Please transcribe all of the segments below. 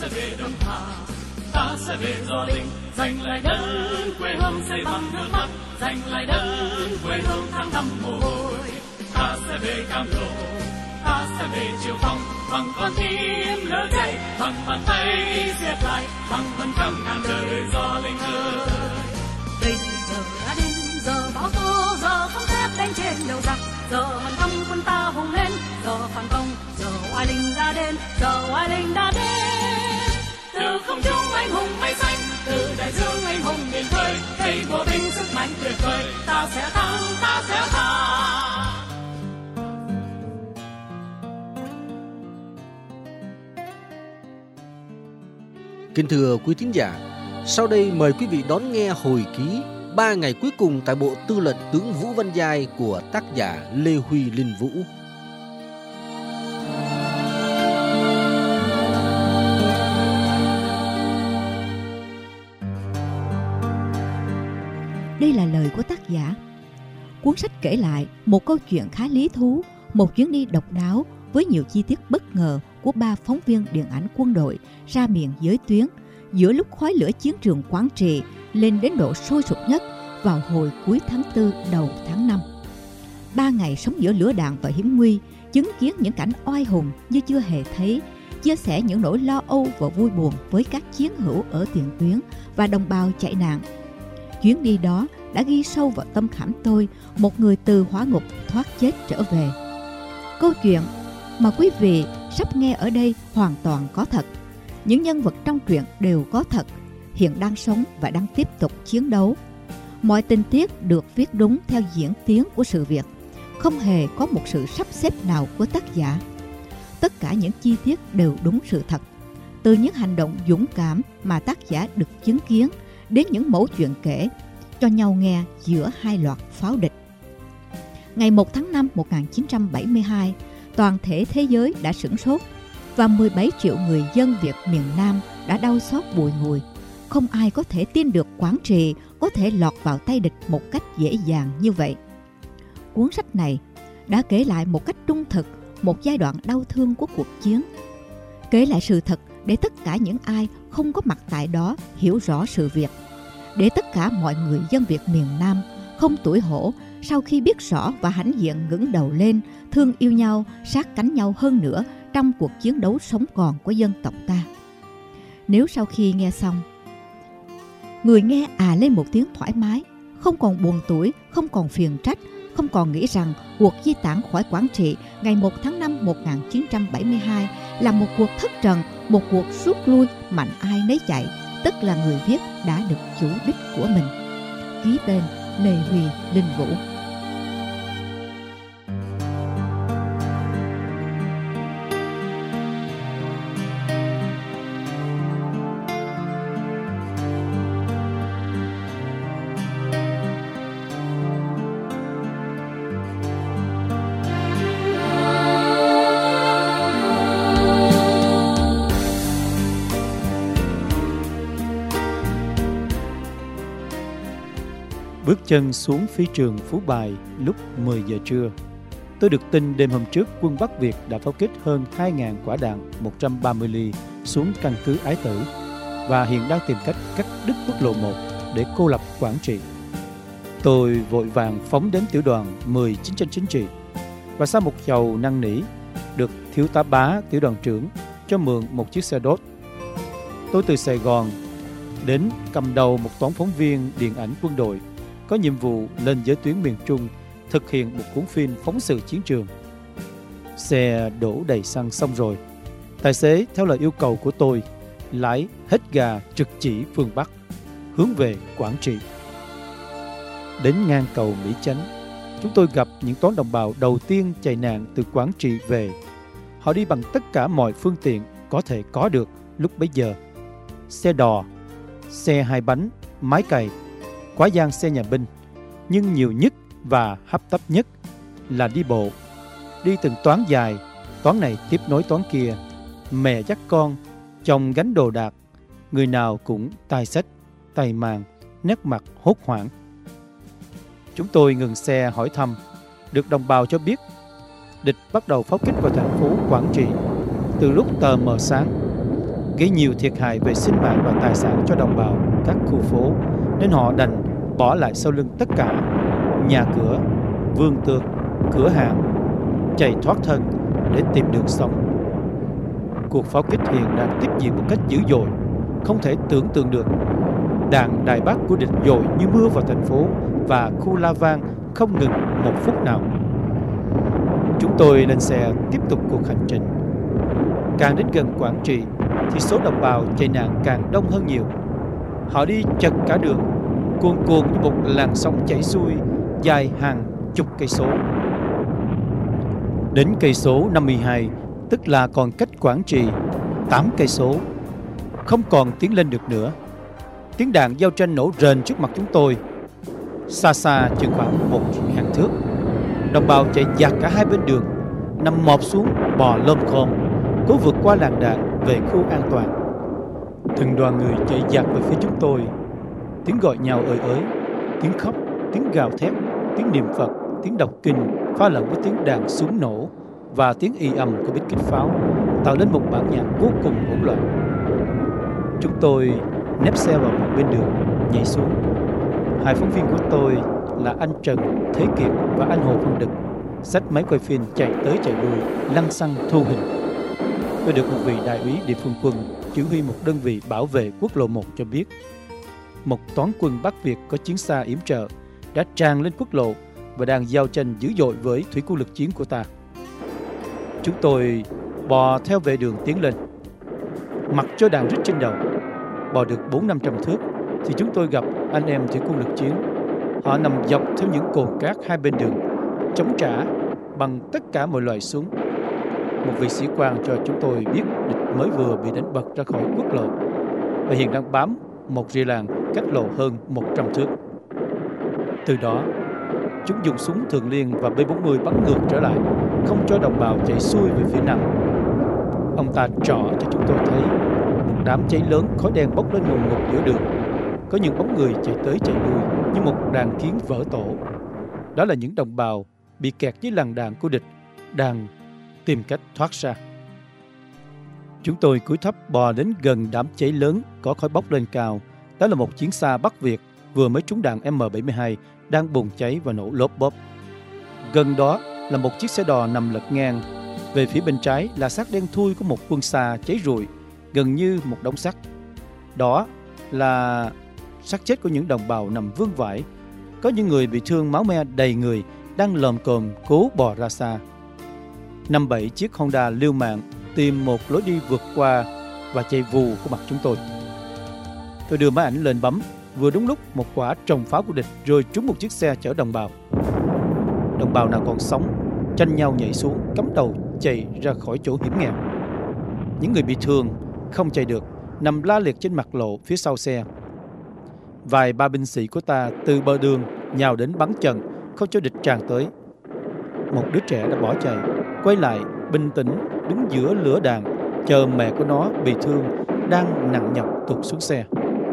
về Đông Hà, ta sẽ về Gio Linh, giành lại đất quê hương xây bằng nước mắt, giành lại đất quê hương tháng năm mồ hôi. Ta sẽ về Cam Lộ, ta sẽ về Triệu Phong, bằng con tim lỡ cháy, bằng bàn tay siết lại, bằng vân căm ngàn đời Gio Linh ơi. Bây giờ đã đến giờ báo tố, giờ không thép đánh trên đầu giặc, giờ hàn thăm quân ta hùng lên, giờ phản công, giờ oai linh đã đến, giờ oai linh đã đến. Từ không trung anh hùng mây xanh, từ đại dương anh hùng miền khơi, cây của binh sức mạnh tuyệt vời, ta sẽ thắng, ta sẽ thắng. Kính thưa quý thính giả, sau đây mời quý vị đón nghe hồi ký 3 ngày cuối cùng tại Bộ Tư lệnh tướng Vũ Văn Giai của tác giả Lê Huy Linh Vũ. Đây là lời của tác giả. Cuốn sách kể lại một câu chuyện khá lý thú, một chuyến đi độc đáo với nhiều chi tiết bất ngờ của 3 phóng viên điện ảnh quân đội ra miền giới tuyến giữa lúc khói lửa chiến trường Quảng Trị lên đến độ sôi sục nhất vào hồi cuối tháng 4 đầu tháng 5. 3 ngày sống giữa lửa đạn và hiểm nguy, chứng kiến những cảnh oai hùng như chưa hề thấy, chia sẻ những nỗi lo âu và vui buồn với các chiến hữu ở tiền tuyến và đồng bào chạy nạn. Chuyến đi đó đã ghi sâu vào tâm khảm tôi, một người từ hỏa ngục thoát chết trở về. Câu chuyện mà quý vị sắp nghe ở đây hoàn toàn có thật. Những nhân vật trong truyện đều có thật, hiện đang sống và đang tiếp tục chiến đấu. Mọi tình tiết được viết đúng theo diễn tiến của sự việc, không hề có một sự sắp xếp nào của tác giả. Tất cả những chi tiết đều đúng sự thật, từ những hành động dũng cảm mà tác giả được chứng kiến đến những mẩu chuyện kể cho nhau nghe giữa hai loạt pháo địch. Ngày 1 tháng 5 1972, toàn thể thế giới đã sửng sốt và 17 triệu người dân Việt miền Nam đã đau xót bùi ngùi. Không ai có thể tin được Quảng Trị có thể lọt vào tay địch một cách dễ dàng như vậy. Cuốn sách này đã kể lại một cách trung thực một giai đoạn đau thương của cuộc chiến, kể lại sự thật để tất cả những ai không có mặt tại đó hiểu rõ sự việc, để tất cả mọi người dân Việt miền Nam không tủi hổ sau khi biết rõ và hãnh diện ngẩng đầu lên, thương yêu nhau, sát cánh nhau hơn nữa trong cuộc chiến đấu sống còn của dân tộc ta. Nếu sau khi nghe xong, người nghe lên một tiếng thoải mái, không còn buồn tủi, không còn phiền trách, không còn nghĩ rằng cuộc di tản khỏi Quảng Trị ngày 1 tháng 5 1972 là một cuộc thất trận, một cuộc rút lui mạnh ai nấy chạy, tức là người viết đã được chủ đích của mình. Ký tên Lê Huy Linh Vũ. Bước chân xuống phi trường Phú Bài lúc 10 giờ trưa. Tôi được tin đêm hôm trước quân Bắc Việt đã pháo kích hơn 2.000 quả đạn 130 ly xuống căn cứ Ái Tử và hiện đang tìm cách cắt đứt quốc lộ 1 để cô lập Quảng Trị. Tôi vội vàng phóng đến tiểu đoàn 10 chiến tranh chính trị và sau một chầu năn nỉ được thiếu tá Bá, tiểu đoàn trưởng, cho mượn một chiếc xe đốt. Tôi từ Sài Gòn đến cầm đầu một toán phóng viên điện ảnh quân đội có nhiệm vụ lên giới tuyến miền Trung thực hiện một cuốn phim phóng sự chiến trường. Xe đổ đầy xăng xong rồi, tài xế theo lời yêu cầu của tôi lái hết gà trực chỉ phương Bắc, hướng về Quảng Trị. Đến ngang cầu Mỹ Chánh, chúng tôi gặp những toán đồng bào đầu tiên chạy nạn từ Quảng Trị về. Họ đi bằng tất cả mọi phương tiện có thể có được lúc bấy giờ: xe đò, xe hai bánh, máy cày, quá giang xe nhà binh. Nhưng nhiều nhất và hấp tấp nhất là đi bộ, đi từng toán dài, toán này tiếp nối toán kia, mẹ dắt con, chồng gánh đồ đạc, người nào cũng tay xách, tay mang, nét mặt hốt hoảng. Chúng tôi ngừng xe hỏi thăm, được đồng bào cho biết địch bắt đầu pháo kích vào thành phố Quảng Trị từ lúc tờ mờ sáng. gây nhiều thiệt hại về sinh mạng và tài sản cho đồng bào các khu phố, nên họ đành bỏ lại sau lưng tất cả: nhà cửa, vườn tược, cửa hàng, chạy thoát thân để tìm đường sống. Cuộc pháo kích hiện đang tiếp diễn một cách dữ dội, không thể tưởng tượng được. Đạn đại bác của địch dội như mưa vào thành phố và khu La Vang không ngừng một phút nào. Chúng tôi lên xe tiếp tục cuộc hành trình. Càng đến gần Quảng Trị thì số đồng bào chạy nạn càng đông hơn nhiều. Họ đi chật cả đường, cuồn cuộn như một làn sóng chảy xuôi dài hàng chục cây số. Đến cây số 52, tức là còn cách Quảng Trị 8 cây số, không còn tiến lên được nữa. Tiếng đạn giao tranh nổ rền trước mặt chúng tôi. Xa xa chừng khoảng 1.000 thước, đồng bào chạy dạt cả hai bên đường, nằm mọp xuống bò lom khom, cố vượt qua làn đạn về khu an toàn. Từng đoàn người chạy dạt về phía chúng tôi. Tiếng gọi nhau ơi ới, tiếng khóc, tiếng gào thét, tiếng niệm Phật, tiếng đọc kinh pha lẫn với tiếng đạn súng nổ và tiếng ì ầm của bích kích pháo, tạo lên một bản nhạc vô cùng hỗn loạn. Chúng tôi nép xe vào một bên đường, nhảy xuống. Hai phóng viên của tôi là anh Trần Thế Kiệt và anh Hồ Văn Đực xách máy quay phim chạy tới chạy lui, lăng xăng thu hình. Tôi được một vị đại úy địa phương quân chỉ huy một đơn vị bảo vệ quốc lộ 1 cho biết, một toán quân Bắc Việt có chiến xa yểm trợ đã tràn lên quốc lộ và đang giao tranh dữ dội với thủy quân lực chiến của ta. Chúng tôi bò theo vệ đường tiến lên, mặc cho đạn rít trên đầu. Bò được 400-500 thước thì chúng tôi gặp anh em thủy quân lực chiến. Họ nằm dọc theo những cồn cát hai bên đường, chống trả bằng tất cả mọi loại súng. Một vị sĩ quan cho chúng tôi biết địch mới vừa bị đánh bật ra khỏi quốc lộ và hiện đang bám một rìa làng cách lộ hơn 100 thước. Từ đó, chúng dùng súng Thường Liên và B-40 bắn ngược trở lại, không cho đồng bào chạy xuôi về phía nam. Ông ta trỏ cho chúng tôi thấy một đám cháy lớn, khói đen bốc lên ngùn ngụt giữa đường. Có những bóng người chạy tới chạy lui như một đàn kiến vỡ tổ. Đó là những đồng bào bị kẹt dưới làn đạn của địch, đang tìm cách thoát ra. Chúng tôi cúi thấp bò đến gần đám cháy lớn có khói bốc lên cao. Đó là một chiến xa Bắc Việt vừa mới trúng đạn M72 đang bùng cháy và nổ lốp bốp. Gần đó là một chiếc xe đò nằm lật ngang. Về phía bên trái là xác đen thui của một quân xa cháy rụi, gần như một đống sắt. Đó là xác chết của những đồng bào nằm vương vãi. Có những người bị thương máu me đầy người đang lồm cồm cố bò ra xa. 5-7 chiếc Honda liều mạng tìm một lối đi vượt qua và chạy vù của mặt chúng tôi. Tôi đưa máy ảnh lên bấm. Vừa đúng lúc một quả trồng pháo của địch rơi trúng một chiếc xe chở đồng bào. Đồng bào nào còn sống tranh nhau nhảy xuống, cắm đầu chạy ra khỏi chỗ hiểm nghèo. Những người bị thương không chạy được nằm la liệt trên mặt lộ phía sau xe. Vài ba binh sĩ của ta từ bờ đường nhào đến bắn chặn, không cho địch tràn tới. Một đứa trẻ đã bỏ chạy, quay lại bình tĩnh đứng giữa lửa đạn, chờ mẹ của nó bị thương đang nặng nhọc tụt xuống xe.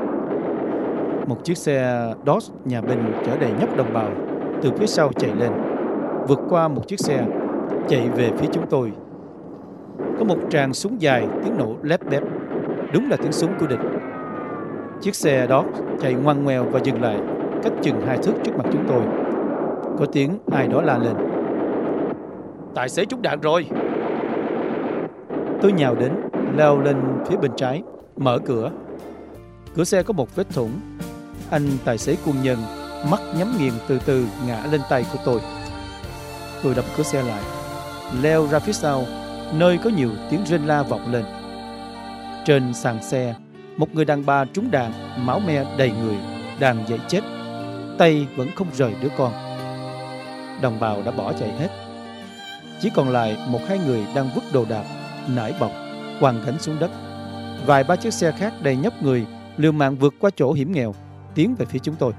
Một chiếc xe Dodge nhà binh chở đầy nhóc đồng bào từ phía sau chạy lên, vượt qua một chiếc xe, chạy về phía chúng tôi. Có một tràng súng dài, tiếng nổ lép bép, đúng là tiếng súng của địch. Chiếc xe Dodge chạy ngoằn ngoèo và dừng lại cách chừng 2 thước trước mặt chúng tôi. Có tiếng ai đó la lên: "Tài xế trúng đạn rồi!" Tôi nhào đến, leo lên phía bên trái, mở cửa. Cửa xe có một vết thủng. Anh tài xế quân nhân, mắt nhắm nghiền từ từ ngã lên tay của tôi. Tôi đập cửa xe lại, leo ra phía sau, nơi có nhiều tiếng rên la vọng lên. Trên sàn xe, một người đàn bà trúng đạn, máu me đầy người, đang dậy chết, tay vẫn không rời đứa con. Đồng bào đã bỏ chạy hết. Chỉ còn lại 1-2 người đang vứt đồ đạc, nải bọc, quàng gánh xuống đất. Vài ba chiếc xe khác đầy nhóc người liều mạng vượt qua chỗ hiểm nghèo, tiến về phía chúng tôi.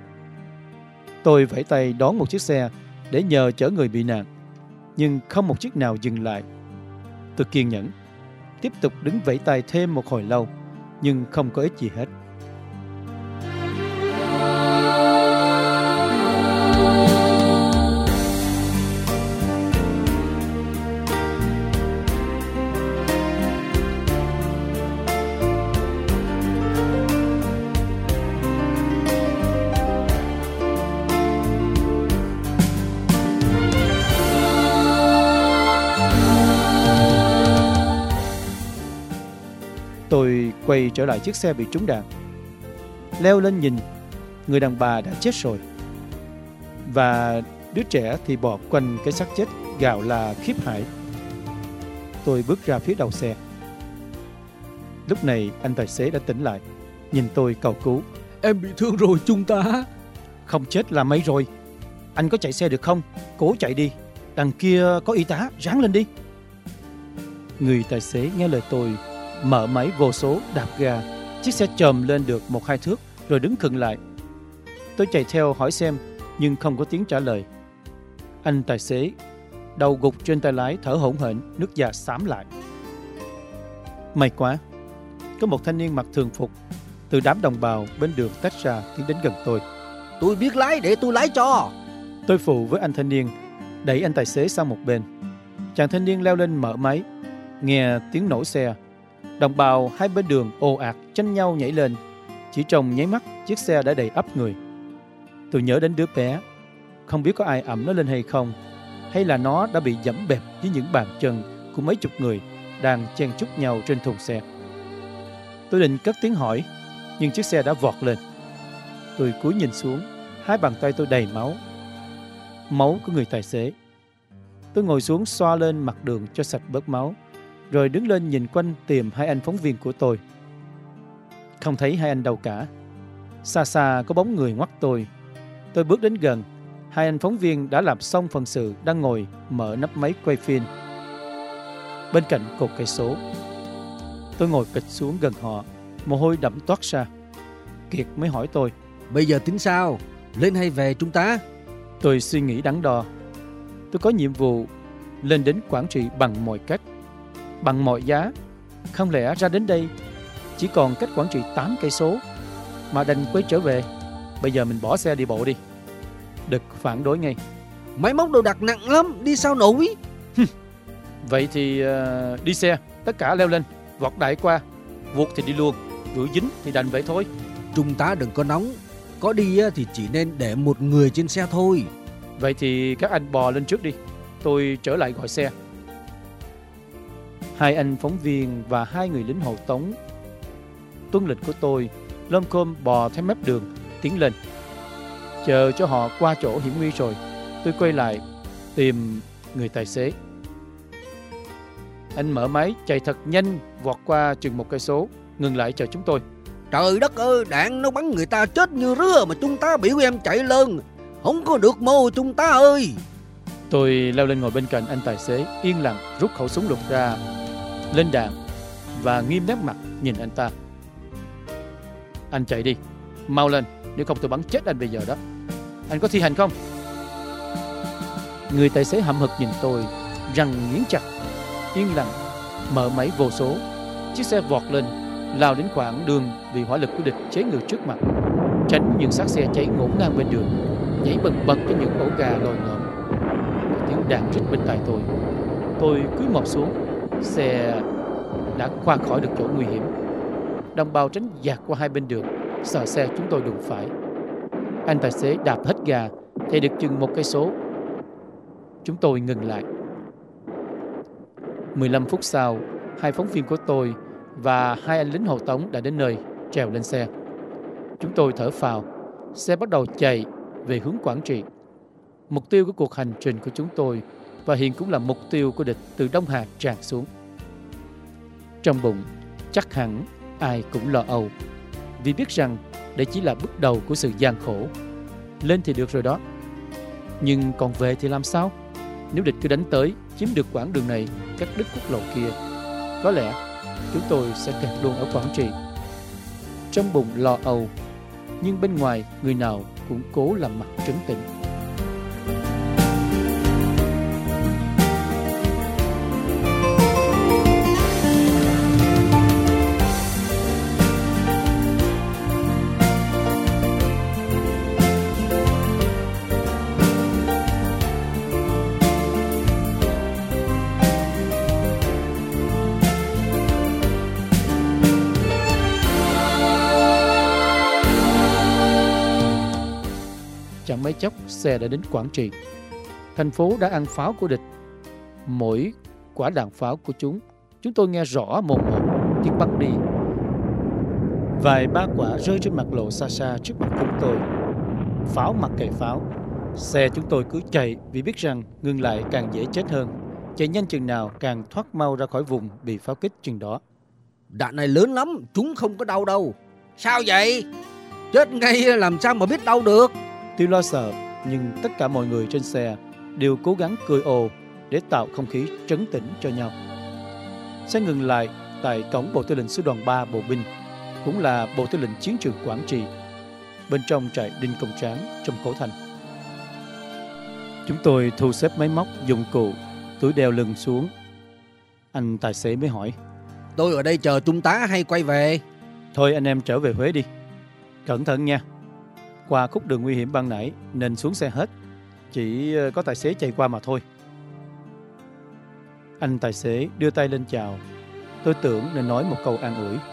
Tôi vẫy tay đón một chiếc xe để nhờ chở người bị nạn, nhưng không một chiếc nào dừng lại. Tôi kiên nhẫn, tiếp tục đứng vẫy tay thêm một hồi lâu, nhưng không có ích gì hết. quay trở lại chiếc xe bị trúng đạn. Leo lên nhìn, người đàn bà đã chết rồi, và đứa trẻ thì bò quanh cái xác chết gào là khiếp hãi. Tôi bước ra phía đầu xe. Lúc này anh tài xế đã tỉnh lại, nhìn tôi cầu cứu. Em bị thương rồi chúng ta. Không chết là mấy rồi. Anh có chạy xe được không? Cố chạy đi. Đằng kia có y tá, ráng lên đi. Người tài xế nghe lời tôi, mở máy vô số, đạp ga. Chiếc xe chồm lên được 1-2 thước rồi đứng khựng lại. Tôi chạy theo hỏi xem, nhưng không có tiếng trả lời. Anh tài xế đầu gục trên tay lái, thở hổn hển, nước da xám lại. May quá, có một thanh niên mặc thường phục từ đám đồng bào bên đường tách ra tiến đến gần tôi. Tôi biết lái, để tôi lái cho. Tôi phụ với anh thanh niên, đẩy anh tài xế sang một bên. Chàng thanh niên leo lên mở máy. Nghe tiếng nổ xe, đồng bào hai bên đường ồ ạt tranh nhau nhảy lên. Chỉ trong nháy mắt, chiếc xe đã đầy ắp người. Tôi nhớ đến đứa bé, không biết có ai ẵm nó lên hay không, hay là nó đã bị dẫm bẹp với những bàn chân của mấy chục người đang chen chúc nhau trên thùng xe. Tôi định cất tiếng hỏi, nhưng chiếc xe đã vọt lên. Tôi cúi nhìn xuống, hai bàn tay tôi đầy máu. Máu của người tài xế. Tôi ngồi xuống xoa lên mặt đường cho sạch bớt máu, rồi đứng lên nhìn quanh tìm hai anh phóng viên của tôi. Không thấy hai anh đâu cả. Xa xa có bóng người ngoắt tôi. Tôi bước đến gần. Hai anh phóng viên đã làm xong phần sự, đang ngồi mở nắp máy quay phim bên cạnh cột cây số. Tôi ngồi phịch xuống gần họ, mồ hôi đẫm toát ra. Kiệt mới hỏi tôi, bây giờ tính sao? Lên hay về chúng ta? Tôi suy nghĩ đắn đo. Tôi có nhiệm vụ lên đến Quảng Trị bằng mọi cách, bằng mọi giá. Không lẽ ra đến đây chỉ còn cách Quảng Trị 8 cây số mà đành quay trở về? Bây giờ mình bỏ xe đi bộ đi. Đực phản đối ngay. Máy móc đồ đạc nặng lắm, đi sao nổi? Vậy thì đi xe, tất cả leo lên, vọt đại qua. Vuột thì đi luôn, rủi dính thì đành vậy thôi. Chúng ta đừng có nóng. Có đi thì chỉ nên để một người trên xe thôi. Vậy thì các anh bò lên trước đi, tôi trở lại gọi xe. Hai anh phóng viên và hai người lính hộ tống tuân lệnh của tôi lom khom bò theo mép đường tiến lên. Chờ cho họ qua chỗ hiểm nguy rồi, tôi quay lại tìm người tài xế. Anh mở máy chạy thật nhanh, vọt qua chừng 1 cây số, ngừng lại chờ chúng tôi. Trời đất ơi, đạn nó bắn người ta chết như rứa mà chúng ta biểu em chạy lên. Không có được mô chúng ta ơi. Tôi leo lên ngồi bên cạnh anh tài xế, yên lặng rút khẩu súng lục ra, lên đạn và nghiêm nét mặt nhìn anh ta. Anh chạy đi, mau lên, nếu không tôi bắn chết anh bây giờ đó. Anh có thi hành không? Người tài xế hậm hực nhìn tôi, răng nghiến chặt, yên lặng mở máy vô số. Chiếc xe vọt lên, lao đến khoảng đường vì hỏa lực của địch chế ngược trước mặt, tránh những xác xe cháy ngổn ngang bên đường, nhảy bần bật với những ổ gà lồi ngợm. Tiếng đạn rít bên tai tôi cúi mọp xuống. Xe đã qua khỏi được chỗ nguy hiểm. Đồng bào tránh dạt qua hai bên đường, sợ xe chúng tôi đụng phải. Anh tài xế đạp hết ga, chạy được chừng 1 cây số. Chúng tôi ngừng lại. 15 phút sau, hai phóng viên của tôi và hai anh lính hộ tống đã đến nơi, trèo lên xe. Chúng tôi thở phào. Xe bắt đầu chạy về hướng Quảng Trị. Mục tiêu của cuộc hành trình của chúng tôi, và hiện cũng là mục tiêu của địch, từ Đông Hà tràn xuống. Trong bụng chắc hẳn ai cũng lo âu, vì biết rằng đây chỉ là bước đầu của sự gian khổ. Lên thì được rồi đó, nhưng còn về thì làm sao? Nếu địch cứ đánh tới, chiếm được quãng đường này, cắt đứt quốc lộ kia, có lẽ chúng tôi sẽ kẹt luôn ở Quảng Trị. Trong bụng lo âu, nhưng bên ngoài người nào cũng cố làm mặt trấn tĩnh. Chẳng mấy chốc xe đã đến Quảng Trị. Thành phố đã ăn pháo của địch. Mỗi quả đạn pháo của chúng tôi nghe rõ mồn một tiếng bắn đi. Vài ba quả rơi trên mặt lộ xa xa trước mặt chúng tôi. Pháo mặc kệ pháo, xe chúng tôi cứ chạy vì biết rằng ngừng lại càng dễ chết hơn. Chạy nhanh chừng nào càng thoát mau ra khỏi vùng bị pháo kích chừng đó. Đạn này lớn lắm, chúng không có đau đâu. Sao vậy? Chết ngay làm sao mà biết đau được? Tôi lo sợ, nhưng tất cả mọi người trên xe đều cố gắng cười ồ để tạo không khí trấn tĩnh cho nhau. Xe ngừng lại tại cổng Bộ Tư lệnh Sư đoàn 3 Bộ binh, cũng là Bộ Tư lệnh Chiến trường Quảng Trị, bên trong trại Đinh Công Tráng trong Cổ Thành. Chúng tôi thu xếp máy móc, dụng cụ, túi đeo lưng xuống. Anh tài xế mới hỏi: Tôi ở đây chờ trung tá hay quay về? Thôi anh em trở về Huế đi. Cẩn thận nha. Qua khúc đường nguy hiểm ban nãy nên xuống xe hết. Chỉ có tài xế chạy qua mà thôi. Anh tài xế đưa tay lên chào. Tôi tưởng nên nói một câu an ủi.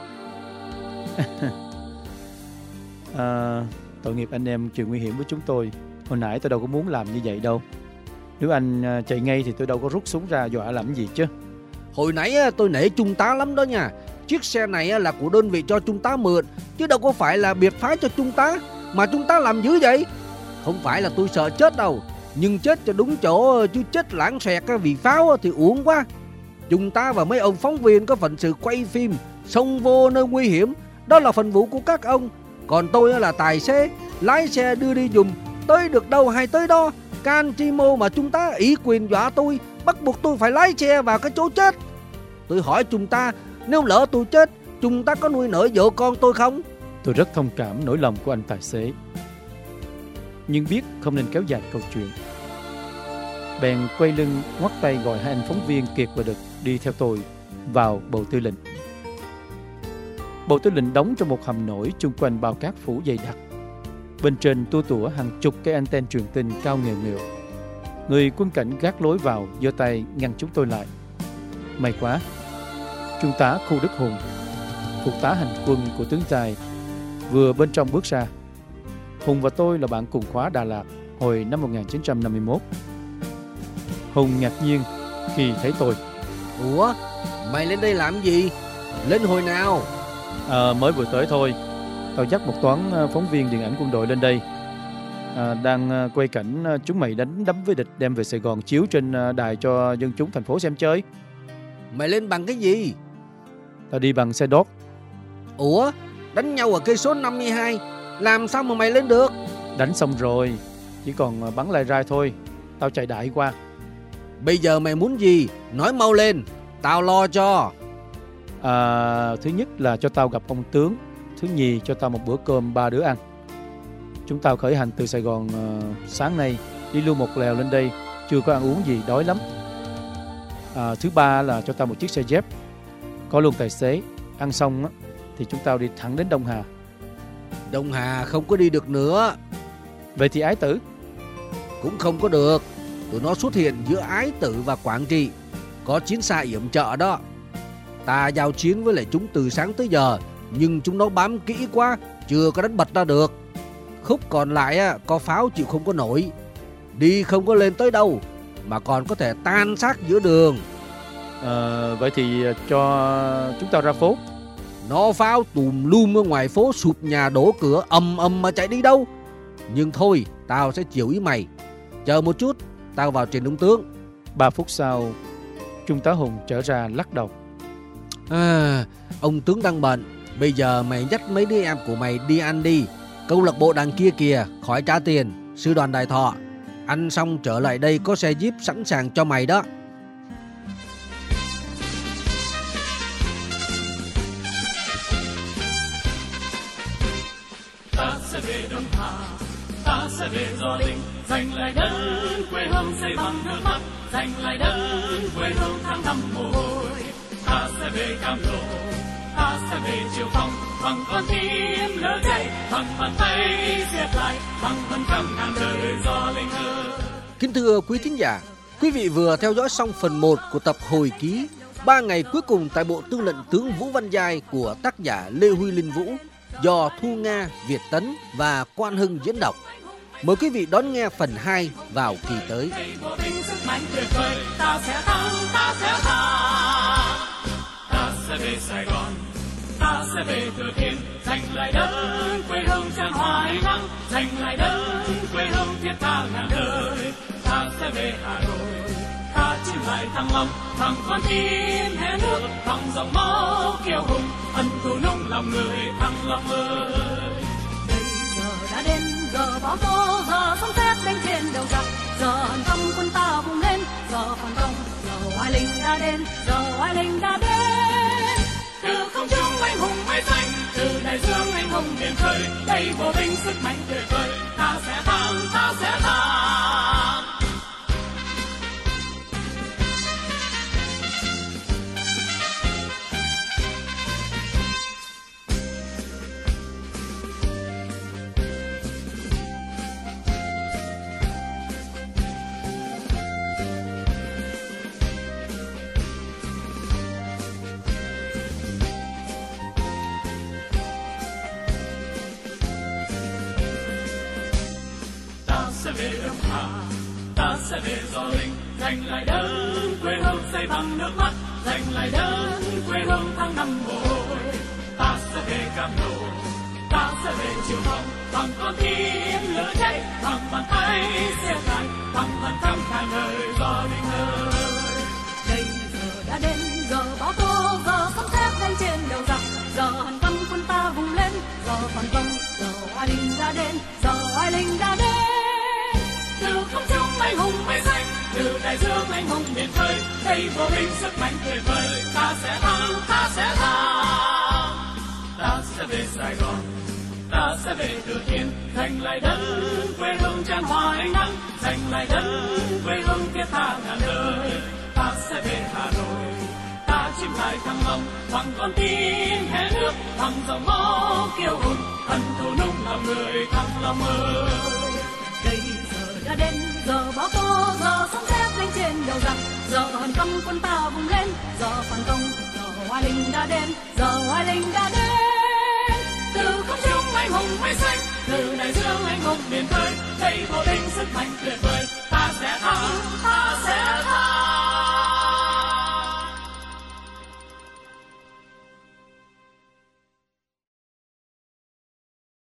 Tội nghiệp anh em chịu nguy hiểm với chúng tôi. Hồi nãy tôi đâu có muốn làm như vậy đâu. Nếu anh chạy ngay thì tôi đâu có rút súng ra dọa làm gì chứ. Hồi nãy tôi nể trung tá lắm đó nha. Chiếc xe này là của đơn vị cho trung tá mượn, chứ đâu có phải là biệt phái cho trung tá. Mà trung tá làm dữ vậy? Không phải là tôi sợ chết đâu, nhưng chết cho đúng chỗ, chứ chết lãng xẹt vì pháo thì uổng quá. Trung tá và mấy ông phóng viên có phận sự quay phim, xông vô nơi nguy hiểm, đó là phần vụ của các ông. Còn tôi là tài xế, lái xe đưa đi dùm, tới được đâu hay tới đó. Can chi mô mà trung tá ý quyền dọa tôi, bắt buộc tôi phải lái xe vào cái chỗ chết. Tôi hỏi trung tá, nếu lỡ tôi chết, trung tá có nuôi nổi vợ con tôi không? Tôi rất thông cảm nỗi lòng của anh tài xế, nhưng biết không nên kéo dài câu chuyện. Bèn quay lưng ngoắt tay gọi hai anh phóng viên Kiệt và Đực đi theo tôi vào Bộ Tư lệnh. Bộ Tư lệnh đóng trong một hầm nổi chung quanh bao cát phủ dày đặc. Bên trên tua tủa hàng chục cái anten truyền tin cao nghèo nghèo. Người quân cảnh gác lối vào giơ tay ngăn chúng tôi lại. May quá, Trung tá Khu Đức Hùng, phụ tá hành quân của tướng Tài, vừa bên trong bước ra. Hùng và tôi là bạn cùng khóa Đà Lạt hồi năm 1951. Hùng ngạc nhiên khi thấy tôi. Ủa, mày lên đây làm gì? Lên hồi nào? Mới vừa tới thôi. Tao dắt một toán phóng viên điện ảnh quân đội lên đây. Đang quay cảnh chúng mày đánh đấm với địch đem về Sài Gòn chiếu trên đài cho dân chúng thành phố xem chơi. Mày lên bằng cái gì? Tao đi bằng xe đốt. Ủa, đánh nhau ở cây số 52, làm sao mà mày lên được? Đánh xong rồi, chỉ còn bắn lai rai thôi. Tao chạy đại qua. Bây giờ mày muốn gì? Nói mau lên, tao lo cho. Thứ nhất là cho tao gặp ông tướng. Thứ nhì cho tao một bữa cơm 3 đứa ăn. Chúng tao khởi hành từ Sài Gòn sáng nay, đi luôn một lèo lên đây, chưa có ăn uống gì, đói lắm. Thứ ba là cho tao một chiếc xe dép, có luôn tài xế. Ăn xong thì chúng tao đi thẳng đến Đông Hà. Đông Hà không có đi được nữa. Vậy thì Ái Tử? Cũng không có được. Tụi nó xuất hiện giữa Ái Tử và Quảng Trị, có chiến xa yểm trợ đó. Ta giao chiến với lại chúng từ sáng tới giờ, nhưng chúng nó bám kỹ quá, chưa có đánh bật ra được. Khúc còn lại có pháo chịu không có nổi, đi không có lên tới đâu, mà còn có thể tan xác giữa đường. Vậy thì cho chúng tao ra phố. Nó pháo tùm lum ở ngoài phố, sụp nhà đổ cửa, ầm ầm mà chạy đi đâu. Nhưng thôi, tao sẽ chiều ý mày. Chờ một chút, tao vào trình ông tướng. 3 phút sau, Trung tá Hùng trở ra lắc đầu. Ông tướng đang bận. Bây giờ mày dắt mấy đứa em của mày đi ăn đi. Câu lạc bộ đằng kia kìa, khỏi trả tiền. Sư đoàn Đại Thọ. Ăn xong trở lại đây có xe jeep sẵn sàng cho mày đó. Ta sẽ về Đông Hà, ta sẽ về Gio Linh, giành lại đất quê hương xây bằng nước mắt, giành lại đất quê hương tháng năm mồ hôi. Ta sẽ về Cam Lộ, ta sẽ về Triệu Phong, bằng con tim nở dậy, bằng bàn tay siết lại, bằng vân trăm ngàn đời Gio Linh ơi. Kính thưa quý thính giả, quý vị vừa theo dõi xong phần 1 của tập hồi ký 3 ngày cuối cùng tại Bộ Tư lệnh tướng Vũ Văn Giai của tác giả Lê Huy Linh Vũ, do Thu Nga, Việt Tấn và Quan Hưng diễn đọc. Mời quý vị đón nghe phần 2 vào kỳ tới. Ta sẽ thắng, ta sẽ thắng. Ta sẽ về Sài Gòn, ta ta sẽ về thừa thiên, giành lại đất quê hương tràn hoa ánh nắng, giành lại đất quê hương thiết tha ngàn đời. Ta sẽ về Hà Nội, ta chim lại Thăng Long, thằng con tim hé nước, thằng dòng máu kiêu hùng, ân thù nung lòng người Thăng Long ơi. Bây giờ đã đến giờ bão tố, giờ sóng sét đánh trên đầu giặc, giờ hàn thăm quân ta vùng lên, giờ phản công, giờ oai linh đã đến, giờ oai linh đã đến. Từ không trung anh hùng mây xanh, từ đại dương anh hùng biển khơi, đây vô binh sức mạnh tuyệt vời, ta sẽ thắng, ta sẽ thắng. Về Đông Hà, ta sẽ về Gio Linh, giành lại đất quê hương xây bằng nước mắt, giành lại đất quê hương tháng năm mồ hôi. Ta sẽ về Cam Lộ, ta sẽ về Chiều Phong, bằng con tim lửa cháy, bằng bàn tay xe dài, bằng bàn thăm cả đời Gio Linh ơi. Đây giờ đã đến giờ bão tố, giờ sấm sét đánh trên đầu giặc, giờ hàn tâm quân ta vùng lên, giờ phản công, giờ oai linh đã đến, giờ oai linh đã đến. Từ không trung anh hùng mây xanh, từ đại dương anh hùng biển khơi, đây vô binh sức mạnh tuyệt vời, ta sẽ thắng, ta sẽ thắng. Ta sẽ về Sài Gòn, ta sẽ về Thừa Thiên, giành lại đất quê hương tràn hoa ánh nắng, giành lại đất quê hương thiết tha ngàn đời. Ta sẽ về Hà Nội, ta chim lại Thăng Long, bằng con tim hé nước, bằng dòng máu kiêu hùng, ân thù nung lòng người Thăng Long ơi. Đây giờ đã đến giờ bão tố, giờ sấm sét đánh trên đầu giặc, giờ hàn tâm quân ta vùng lên, giờ phản công, giờ oai linh đã đến, giờ oai linh đã đến. Từ không trung anh hùng mây xanh, từ đại dương anh hùng biển khơi, đây vô binh sức mạnh tuyệt vời, ta sẽ thắng, ta sẽ